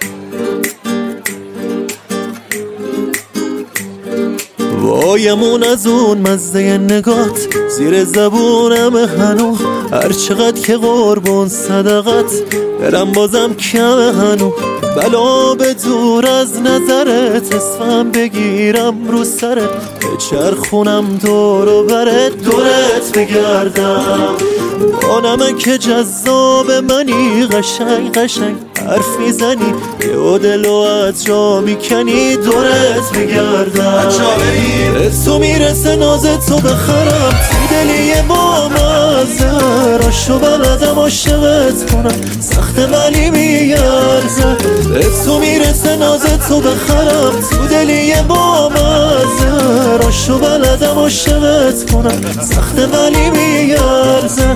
وایمون از اون مزه نگات زیر زبونم هنو، هر چقدر که قربون صدقت برم بازم کم هنو. بلا به دور از نظرت اسمم بگیرم رو سرت، بچرخونم دور و برت دورت بگردم. با نمک جذاب منی قشنگ قشنگ حرف میزنی، یه دلو از جا میکنی دورت بگردم. به تو میرسه ناز تو بخرم، تو دلی با مزه راشو بلدم عاشقت کنم، سخت ولی میارزه. به تو میرسه ناز تو بخرم، تو دلی با مزه راشو بلدم عاشقت کنم، سخت ولی میارزه.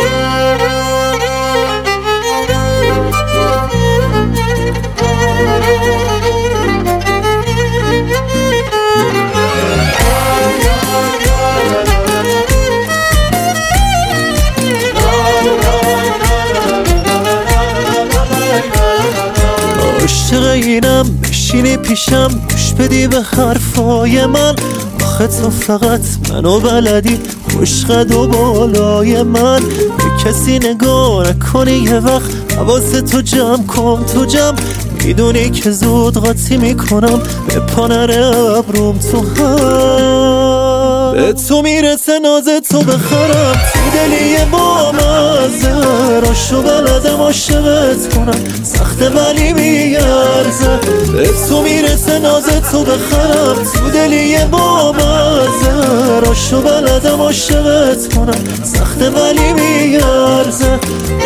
عاشق اینم بشینی پیشم گوش بدی به حرفای من، آخه تو فقط منو بلدی خوشقد و بالای من. به کسی نگاه نکنی یه وقت حواست تو جمع کن تو جمع، میدونی که زود قاطی میکنم به پانر ابروم تو هم. به تو میرسه ناز تو بخرم، تو دلی با مزه راشو بلدم عاشقت کنم، سخت ولی میارزه. به تو میرسه ناز تو بخرم، تو دلی با مزه راشو بلدم عاشقت کنم، سخت ولی میارزه.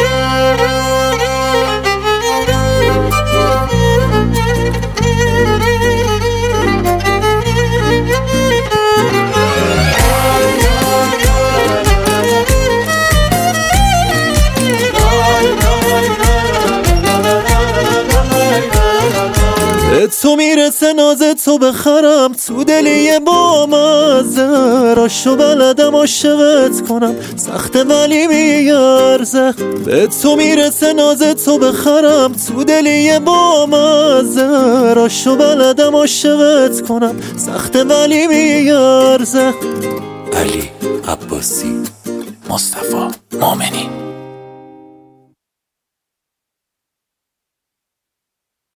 به تو میرسه ناز تو بخرم، تو دلی با مزه راشو بلدم عاشقت کنم، سخت ولی میارزه. به تو میرسه ناز تو بخرم، تو دلی با مزه راشو بلدم عاشقت کنم، سخت ولی میارزه. علی عباسی، مصطفی مومنی.